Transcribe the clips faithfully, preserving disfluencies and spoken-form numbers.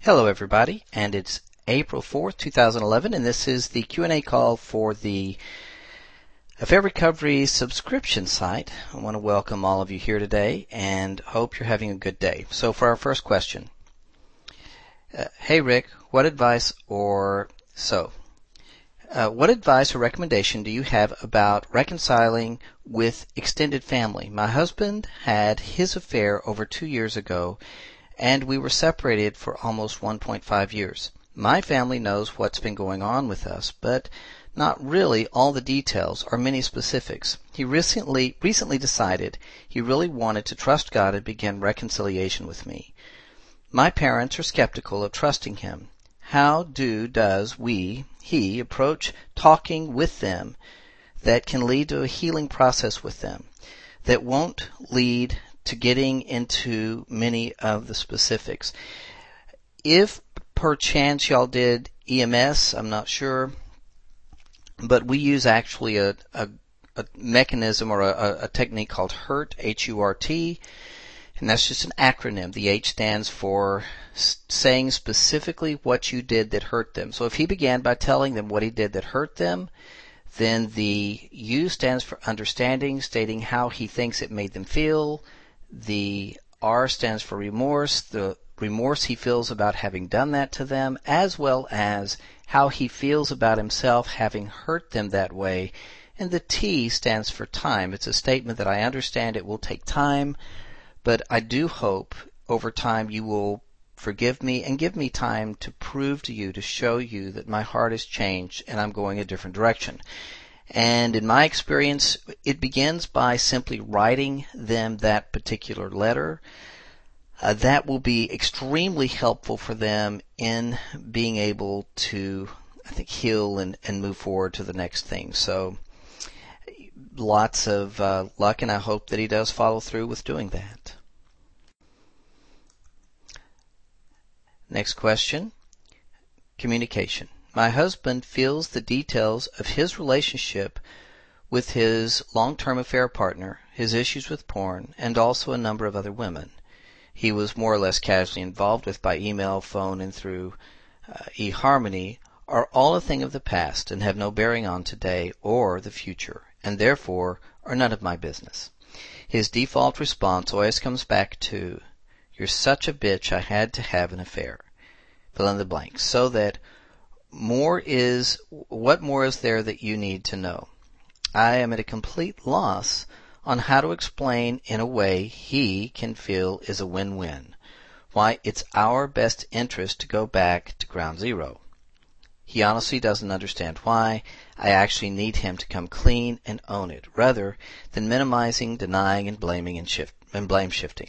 Hello everybody, and it's April fourth, two thousand eleven, and this is the Q and A call for the Affair Recovery subscription site. I want to welcome all of you here today and hope you're having a good day. So for our first question, uh, hey Rick, what advice or so? Uh, what advice or recommendation do you have about reconciling with extended family? My husband had his affair over two years ago, and we were separated for almost one point five years. My family knows what's been going on with us, but not really all the details or many specifics. He recently recently decided he really wanted to trust God and begin reconciliation with me. My parents are skeptical of trusting him. How do, does, we, he, approach talking with them that can lead to a healing process with them, that won't lead to getting into many of the specifics? If perchance y'all did E M S, I'm not sure, but we use actually a, a, a mechanism or a, a technique called HURT, H U R T, and that's just an acronym. The H stands for saying specifically what you did that hurt them. So if he began by telling them what he did that hurt them, then the U stands for understanding, stating how he thinks it made them feel. The R stands for remorse, the remorse he feels about having done that to them, as well as how he feels about himself having hurt them that way. And the T stands for time. It's a statement that I understand it will take time, but I do hope over time you will forgive me and give me time to prove to you, to show you that my heart has changed and I'm going a different direction. And in my experience, it begins by simply writing them that particular letter. Uh, that will be extremely helpful for them in being able to, I think, heal and, and move forward to the next thing. So lots of uh, luck, and I hope that he does follow through with doing that. Next question, communication. My husband feels the details of his relationship with his long-term affair partner, his issues with porn, and also a number of other women he was more or less casually involved with by email, phone, and through uh, eHarmony, are all a thing of the past and have no bearing on today or the future, and therefore are none of my business. His default response always comes back to, "You're such a bitch, I had to have an affair." Fill in the blank. So that more is, what more is there that you need to know? I am at a complete loss on how to explain in a way he can feel is a win-win why it's our best interest to go back to ground zero. He honestly doesn't understand why I actually need him to come clean and own it, rather than minimizing, denying, and blaming and, shift, and blame shifting.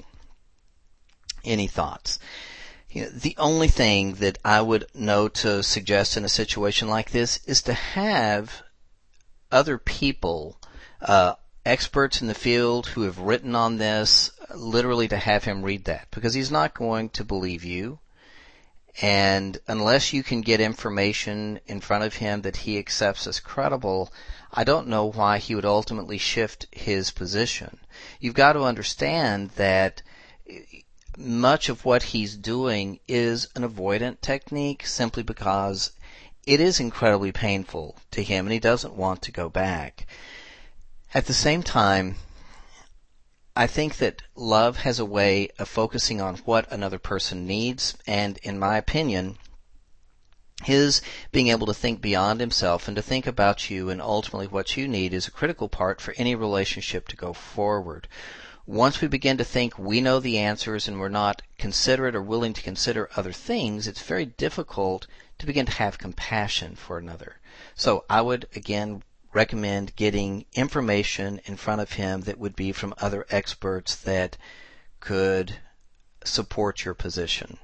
Any thoughts? You know, the only thing that I would know to suggest in a situation like this is to have other people, uh, experts in the field who have written on this, literally to have him read that, because he's not going to believe you. And unless you can get information in front of him that he accepts as credible, I don't know why he would ultimately shift his position. You've got to understand that much of what he's doing is an avoidant technique simply because it is incredibly painful to him and he doesn't want to go back. At the same time, I think that love has a way of focusing on what another person needs, and in my opinion, his being able to think beyond himself and to think about you and ultimately what you need is a critical part for any relationship to go forward. Once we begin to think we know the answers and we're not considerate or willing to consider other things, it's very difficult to begin to have compassion for another. So I would, again, recommend getting information in front of him that would be from other experts that could support your position.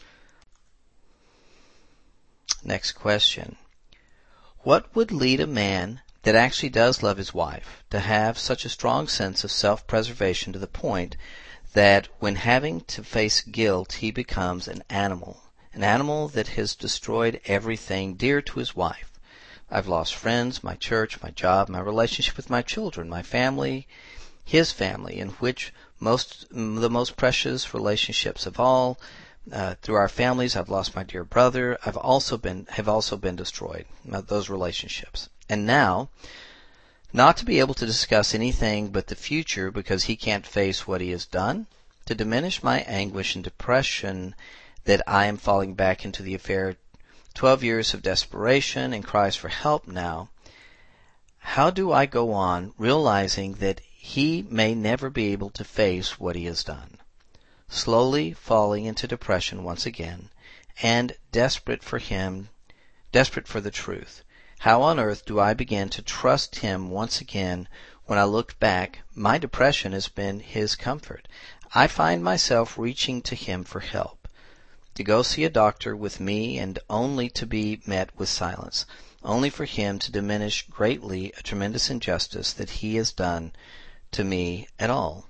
Next question. What would lead a man that actually does love his wife to have such a strong sense of self-preservation to the point that when having to face guilt, he becomes an animal, an animal that has destroyed everything dear to his wife? I've lost friends, my church, my job, my relationship with my children, my family, his family, in which most the most precious relationships of all, Uh, through our families, I've lost my dear brother. I've also been have also been destroyed. Uh, those relationships, and now, not to be able to discuss anything but the future because he can't face what he has done, to diminish my anguish and depression that I am falling back into the affair. Twelve years of desperation and cries for help now. How do I go on realizing that he may never be able to face what he has done? Slowly falling into depression once again, and desperate for him, desperate for the truth. How on earth do I begin to trust him once again when I look back? My depression has been his comfort. I find myself reaching to him for help, to go see a doctor with me, and only to be met with silence, only for him to diminish greatly a tremendous injustice that he has done to me at all.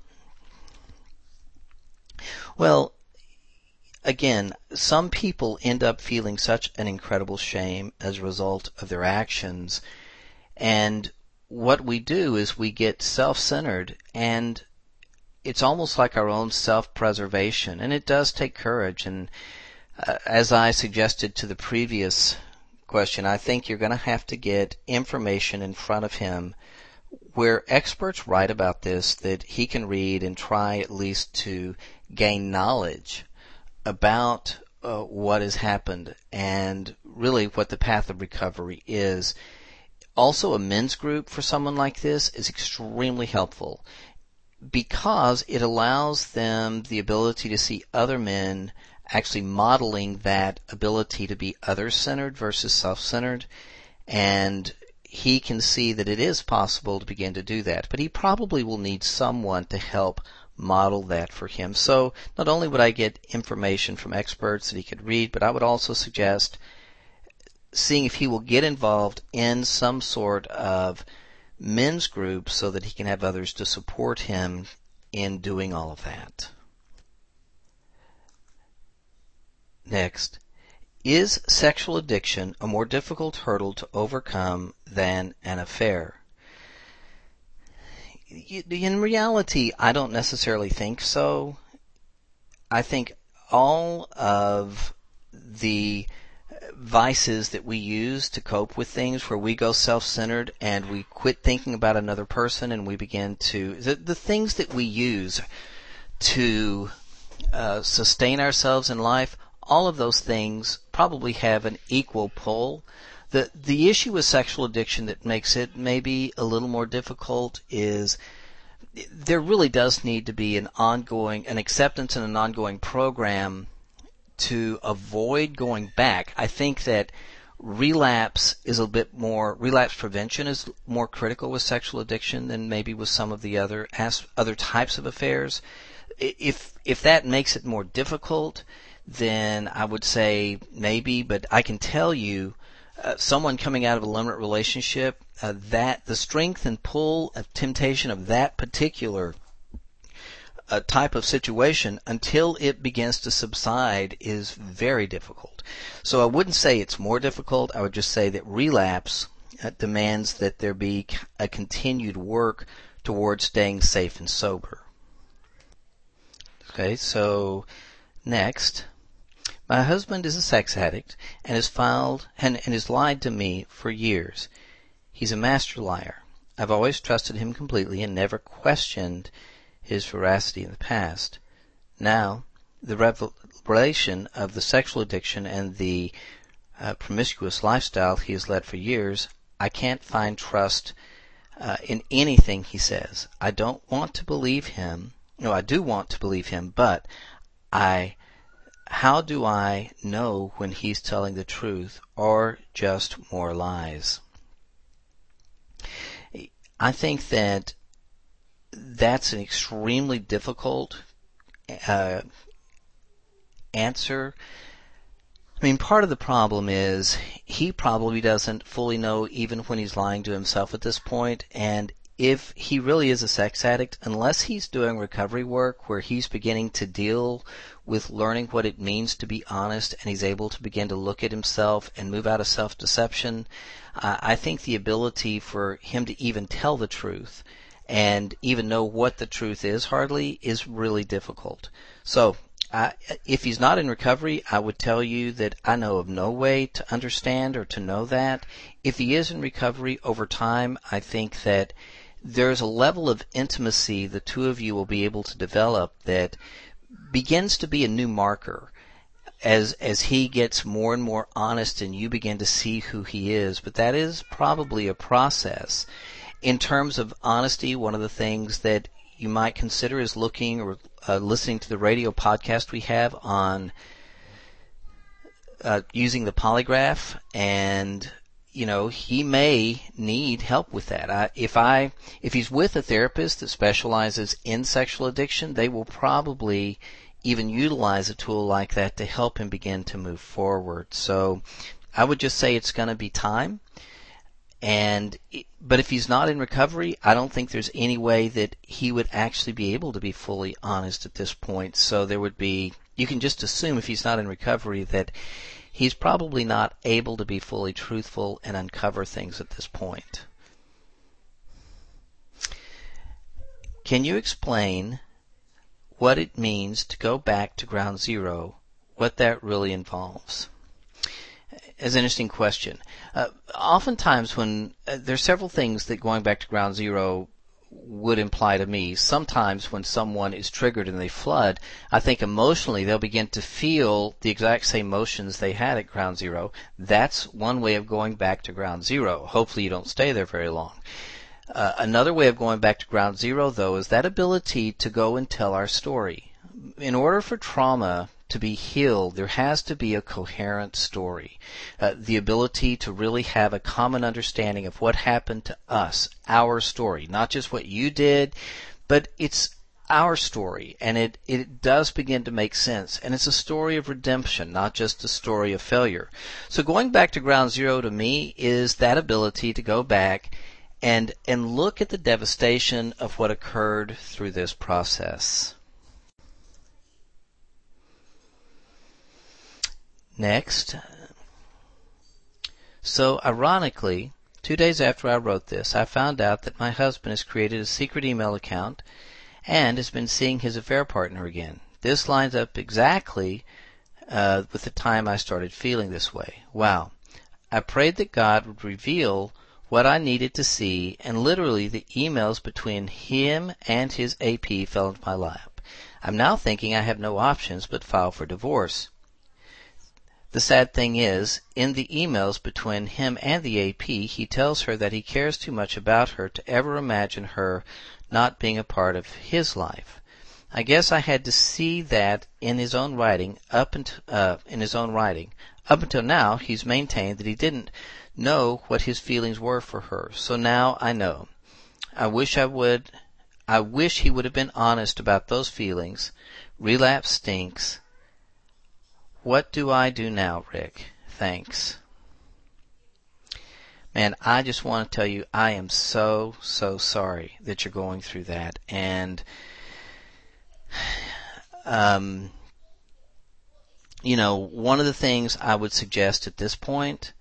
Well, again, some people end up feeling such an incredible shame as a result of their actions, and what we do is we get self-centered, and it's almost like our own self-preservation, and it does take courage. And uh, as I suggested to the previous question, I think you're going to have to get information in front of him where experts write about this that he can read and try at least to gain knowledge about uh, what has happened and really what the path of recovery is. Also, a men's group for someone like this is extremely helpful because it allows them the ability to see other men actually modeling that ability to be other-centered versus self-centered, and he can see that it is possible to begin to do that. But he probably will need someone to help model that for him. So not only would I get information from experts that he could read, but I would also suggest seeing if he will get involved in some sort of men's group so that he can have others to support him in doing all of that. Next, is sexual addiction a more difficult hurdle to overcome than an affair? In reality, I don't necessarily think so. I think all of the vices that we use to cope with things where we go self-centered and we quit thinking about another person and we begin to, the, the things that we use to uh, sustain ourselves in life, all of those things probably have an equal pull. The the issue with sexual addiction that makes it maybe a little more difficult is there really does need to be an ongoing, an acceptance and an ongoing program to avoid going back. I think that relapse is a bit more, relapse prevention is more critical with sexual addiction than maybe with some of the other as, other types of affairs. If if that makes it more difficult, then I would say maybe, but I can tell you, uh, someone coming out of a limited relationship, uh, that the strength and pull of temptation of that particular uh, type of situation until it begins to subside is very difficult. So I wouldn't say it's more difficult. I would just say that relapse uh, demands that there be a continued work towards staying safe and sober. Okay, so next. My husband is a sex addict and has filed and, and has lied to me for years. He's a master liar. I've always trusted him completely and never questioned his veracity in the past. Now, the revelation of the sexual addiction and the uh, promiscuous lifestyle he has led for years, I can't find trust uh, in anything he says. I don't want to believe him. No, I do want to believe him, but I... How do I know when he's telling the truth or just more lies? I think that that's an extremely difficult uh, answer. I mean, part of the problem is he probably doesn't fully know even when he's lying to himself at this point, and if he really is a sex addict, unless he's doing recovery work where he's beginning to deal with learning what it means to be honest and he's able to begin to look at himself and move out of self-deception, uh, I think the ability for him to even tell the truth and even know what the truth is hardly is really difficult. So I, if he's not in recovery, I would tell you that I know of no way to understand or to know that. If he is in recovery over time, I think that there's a level of intimacy the two of you will be able to develop that begins to be a new marker as as he gets more and more honest and you begin to see who he is. But that is probably a process. In terms of honesty, one of the things that you might consider is looking or uh, listening to the radio podcast we have on uh, using the polygraph, and you know he may need help with that. I, if I if he's with a therapist that specializes in sexual addiction, they will probably even utilize a tool like that to help him begin to move forward. So I would just say it's going to be time. And but if he's not in recovery, I don't think there's any way that he would actually be able to be fully honest at this point. So there would be, you can just assume if he's not in recovery that he's probably not able to be fully truthful and uncover things at this point. Can you explain what it means to go back to ground zero, what that really involves? Is an interesting question. Uh, oftentimes when uh, there's several things that going back to ground zero would imply to me. Sometimes when someone is triggered and they flood, I think emotionally they'll begin to feel the exact same emotions they had at ground zero. That's one way of going back to ground zero. Hopefully you don't stay there very long. Uh, another way of going back to ground zero, though, is that ability to go and tell our story. In order for trauma to be healed, there has to be a coherent story. Uh, the ability to really have a common understanding of what happened to us, our story, not just what you did, but it's our story, and it, it does begin to make sense. And it's a story of redemption, not just a story of failure. So going back to ground zero to me is that ability to go back and and look at the devastation of what occurred through this process. Next, so ironically, two days after I wrote this, I found out that my husband has created a secret email account and has been seeing his affair partner again. This lines up exactly uh, with the time I started feeling this way. Wow. I prayed that God would reveal what I needed to see, and literally the emails between him and his A P fell into my lap. I'm now thinking I have no options but file for divorce. The sad thing is, in the emails between him and the A P, he tells her that he cares too much about her to ever imagine her not being a part of his life. I guess I had to see that in his own writing. Up until uh, in his own writing, up until now, he's maintained that he didn't know what his feelings were for her. So now I know. I wish I would. I wish he would have been honest about those feelings. Relapse stinks. What do I do now, Rick? Thanks. Man, I just want to tell you I am so, so sorry that you're going through that. And, um, you know, one of the things I would suggest at this point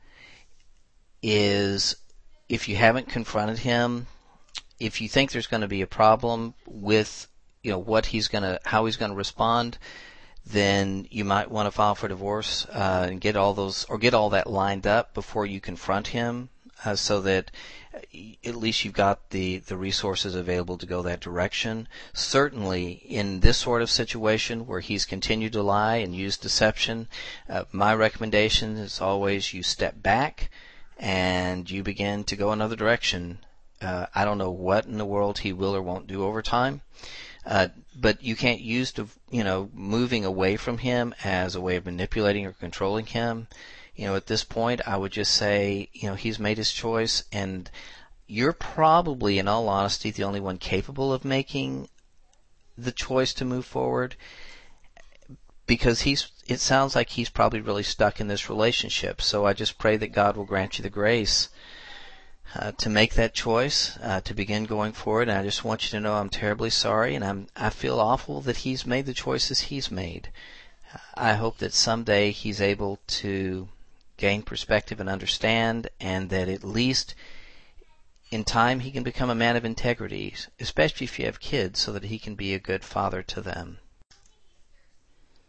is if you haven't confronted him, if you think there's going to be a problem with, you know, what he's going to, how he's going to respond, then you might want to file for divorce uh, and get all those, or get all that lined up before you confront him, uh, so that at least you've got the, the resources available to go that direction. Certainly, in this sort of situation where he's continued to lie and use deception, uh, my recommendation is always you step back and you begin to go another direction. Uh, I don't know what in the world he will or won't do over time. Uh, but you can't use to, you know, moving away from him as a way of manipulating or controlling him. You know, at this point, I would just say, you know, he's made his choice, and you're probably, in all honesty, the only one capable of making the choice to move forward, because he's, it sounds like he's probably really stuck in this relationship. So I just pray that God will grant you the grace Uh, to make that choice, uh, to begin going forward. And I just want you to know I'm terribly sorry, and I'm, I feel awful that he's made the choices he's made. I hope that someday he's able to gain perspective and understand, and that at least in time he can become a man of integrity, especially if you have kids, so that he can be a good father to them.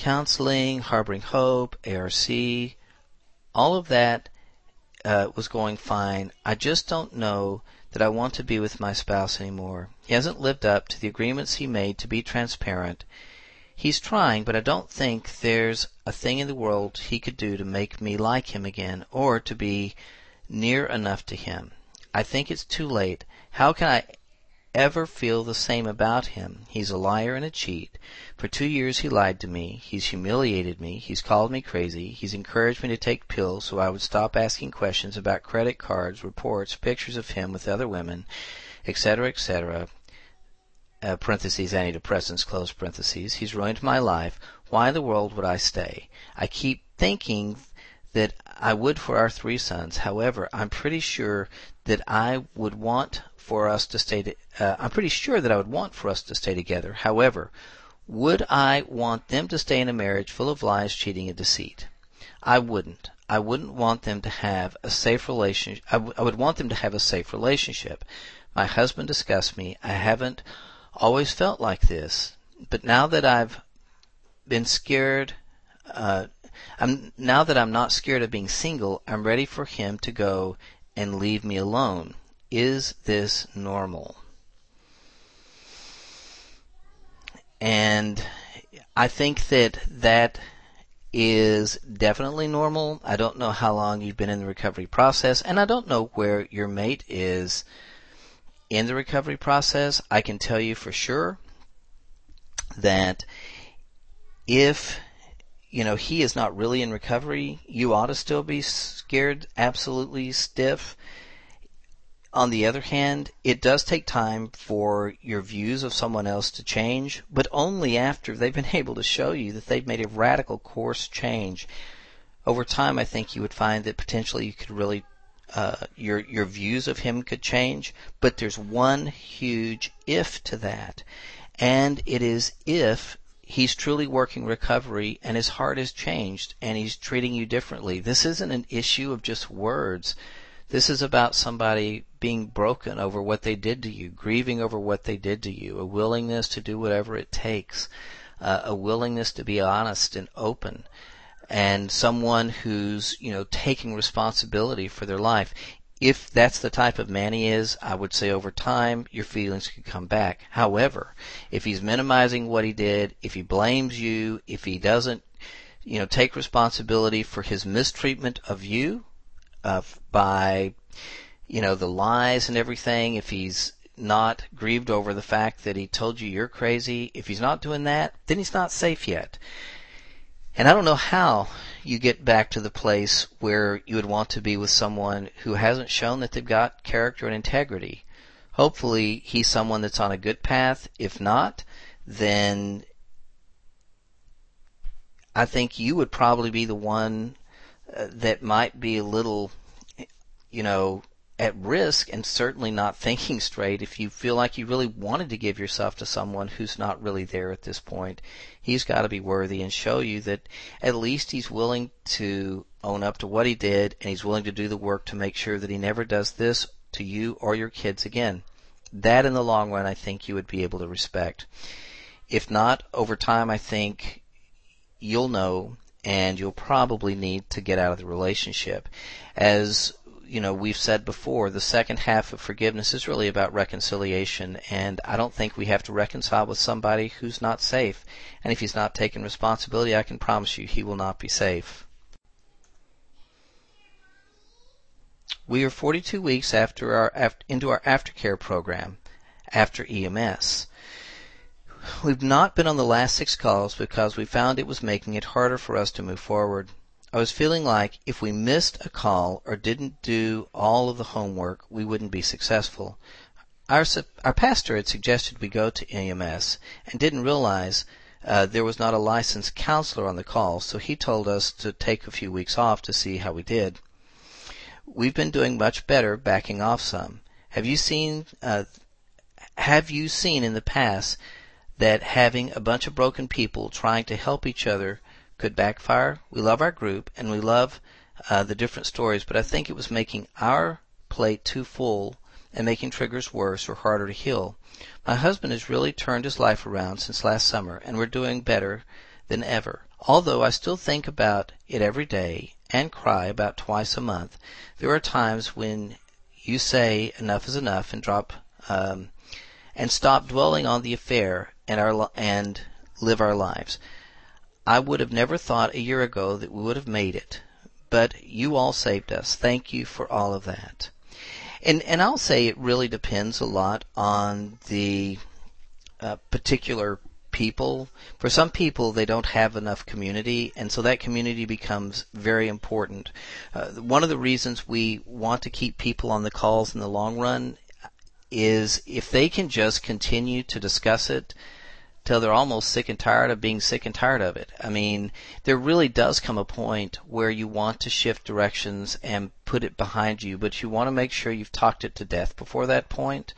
counseling, Harboring Hope, A R C, all of that uh, was going fine. I just don't know that I want to be with my spouse anymore. He hasn't lived up to the agreements he made to be transparent. He's trying, but I don't think there's a thing in the world he could do to make me like him again or to be near enough to him. I think it's too late. How can I ever feel the same about him? He's a liar and a cheat. For two years he lied to me. He's humiliated me. He's called me crazy. He's encouraged me to take pills so I would stop asking questions about credit cards, reports, pictures of him with other women, et cetera, et cetera. Uh, parentheses, antidepressants, close parentheses. He's ruined my life. Why in the world would I stay? I keep thinking that I would for our three sons. However, I'm pretty sure that I would want for us to stay. To, uh, I'm pretty sure that I would want for us to stay together. However, would I want them to stay in a marriage full of lies, cheating, and deceit? I wouldn't. I wouldn't want them to have a safe relationship. I, w- I would want them to have a safe relationship. My husband disgusts me. I haven't always felt like this, but now that I've been scared, uh, I'm now that I'm not scared of being single, I'm ready for him to go and leave me alone. Is this normal? And I think that that is definitely normal. I don't know how long you've been in the recovery process, and I don't know where your mate is in the recovery process. I can tell you for sure that if, you know, he is not really in recovery, you ought to still be scared absolutely stiff. On the other hand, it does take time for your views of someone else to change, but only after they've been able to show you that they've made a radical course change. Over time, I think you would find that potentially you could really Uh, your your views of him could change, but there's one huge if to that, and it is if he's truly working recovery and his heart has changed and he's treating you differently. This isn't an issue of just words. This is about somebody being broken over what they did to you, grieving over what they did to you, a willingness to do whatever it takes, uh, a willingness to be honest and open, and someone who's, you know, taking responsibility for their life. If that's the type of man he is, I would say over time your feelings could come back. However, if he's minimizing what he did, if he blames you, if he doesn't, you know, take responsibility for his mistreatment of you uh, by, you know, the lies and everything, if he's not grieved over the fact that he told you you're crazy, if he's not doing that, then he's not safe yet. And I don't know how you get back to the place where you would want to be with someone who hasn't shown that they've got character and integrity. Hopefully he's someone that's on a good path. If not, then I think you would probably be the one uh, that might be a little, you know, at risk and certainly not thinking straight. If you feel like you really wanted to give yourself to someone who's not really there at this point, he's got to be worthy and show you that at least he's willing to own up to what he did, and he's willing to do the work to make sure that he never does this to you or your kids again. That in the long run I think you would be able to respect. If not, over time I think you'll know, and you'll probably need to get out of the relationship. As you know, we've said before, the second half of forgiveness is really about reconciliation, and I don't think we have to reconcile with somebody who's not safe. And if he's not taking responsibility, I can promise you he will not be safe. We are forty-two weeks after our after, into our aftercare program, after E M S. We've not been on the last six calls because we found it was making it harder for us to move forward. I was feeling like if we missed a call or didn't do all of the homework, we wouldn't be successful. Our, our pastor had suggested we go to E M S and didn't realize uh, there was not a licensed counselor on the call, so he told us to take a few weeks off to see how we did. We've been doing much better, backing off some. Have you seen, uh, have you seen in the past that having a bunch of broken people trying to help each other could backfire? We love our group and we love uh, the different stories, but I think it was making our plate too full and making triggers worse or harder to heal. My husband has really turned his life around since last summer, and we're doing better than ever. Although I still think about it every day and cry about twice a month, there are times when you say enough is enough and drop um, and stop dwelling on the affair and our and live our lives. I would have never thought a year ago that we would have made it, but you all saved us. Thank you for all of that. And and I'll say it really depends a lot on the uh, particular people. For some people, they don't have enough community, and so that community becomes very important. Uh, one of the reasons we want to keep people on the calls in the long run is if they can just continue to discuss it till they're almost sick and tired of being sick and tired of it. I mean, there really does come a point where you want to shift directions and put it behind you, but you want to make sure you've talked it to death before that point.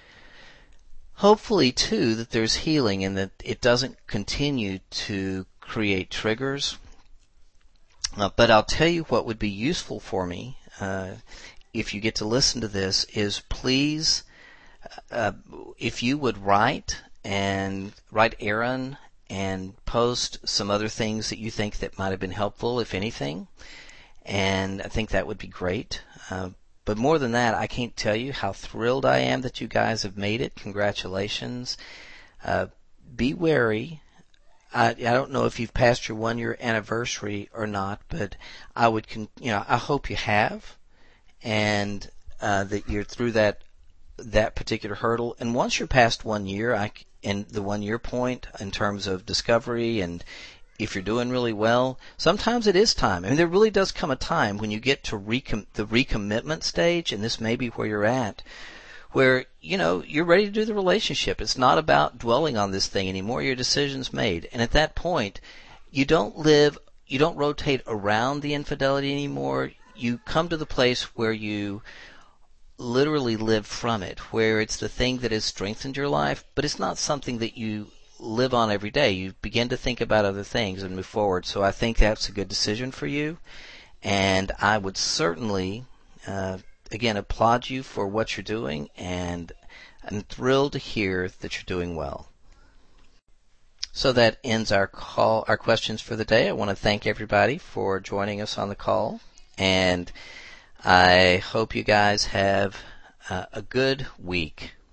Hopefully, too, that there's healing and that it doesn't continue to create triggers. Uh, but I'll tell you what would be useful for me, uh, if you get to listen to this, is please, uh, if you would write and write Aaron and post some other things that you think that might have been helpful, if anything. And I think that would be great. Uh, But more than that, I can't tell you how thrilled I am that you guys have made it. Congratulations. Uh, be wary. I, I don't know if you've passed your one-year anniversary or not, but I would, con- you know, I hope you have, and uh, that you're through that that particular hurdle. And once you're past one year, I, and the one-year point in terms of discovery and if you're doing really well, sometimes it is time. I mean, there really does come a time when you get to recom- the recommitment stage, and this may be where you're at, where, you know, you're ready to do the relationship. It's not about dwelling on this thing anymore. Your decision's made. And at that point, you don't live, you don't rotate around the infidelity anymore. You come to the place where you literally live from it, where it's the thing that has strengthened your life, but it's not something that you live on every day. You begin to think about other things and move forward. So I think that's a good decision for you, and I would certainly, uh, again, applaud you for what you're doing, and I'm thrilled to hear that you're doing well. So that ends our call, our questions for the day. I want to thank everybody for joining us on the call, and I hope you guys have uh, a good week.